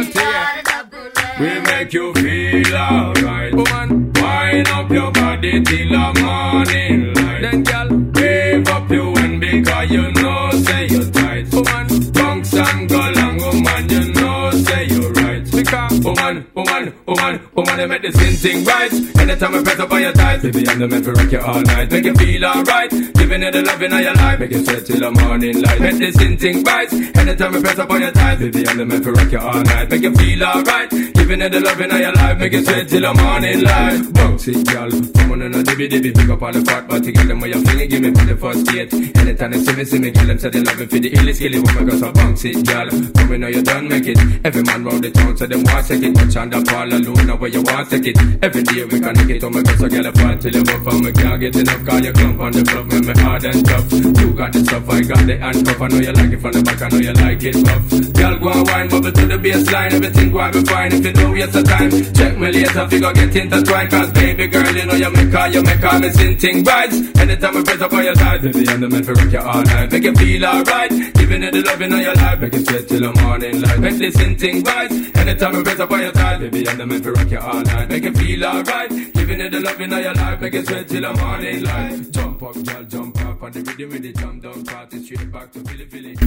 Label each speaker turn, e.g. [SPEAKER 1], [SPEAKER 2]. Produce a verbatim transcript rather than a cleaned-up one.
[SPEAKER 1] We make you feel alright. Woman, wind up your body till the morning light. Then girl, wave up your hand because you know say you're tight. Woman, bounce and go long, woman, you know say you're right. Because woman, woman, woman, woman, they make the skin thing right. Anytime I press up on your thighs, baby, I'm the man for rock you all night. Make you feel alright, giving you the loving of your life. Make you sweat till the morning light. Make the skin thing right. Anytime I press up on your thighs, baby, I'm the man for rock you all night. Make you feel alright, giving you the loving of your life. Make you sweat till the morning light. Bounce it, girl, come on and a dibby dibby. Pick up all the fat body, girl, them where you fling it, give me for the first date. Anytime they see me, see me, kill them, say they love it for the illy skilly woman, go so bounce it, girl. Come in, know you done make it. Every man round the town, so them want take it. Touch on the ball alone, now where you want take it. Every day we can take it, oh my God, so girl, I fall till you buff. And me can't get enough, cause you clump on the bluff. Make me hard and tough. You got the stuff, I got the handcuff. I know you like it from the back, I know you like it rough. Girl, go and wine, bubble to the baseline. Everything go and be fine, if you don't waste the time. Check me later, figure get intertwined. Cause baby girl, you know you make her, you make her missing thing right. Anytime I press up on your side, baby, I'm the man for rock you all night. Make you feel alright, giving you the loving of your life. Make you sweat till the morning light. Make this thing right. Anytime I press up on your side, baby, I'm the man for rock you all night. Make you feel alright, giving you the loving of your life. Make you sweat till the morning light. Jump up, girl, jump up on the rhythm with the jump down party straight back to Philly, Philly.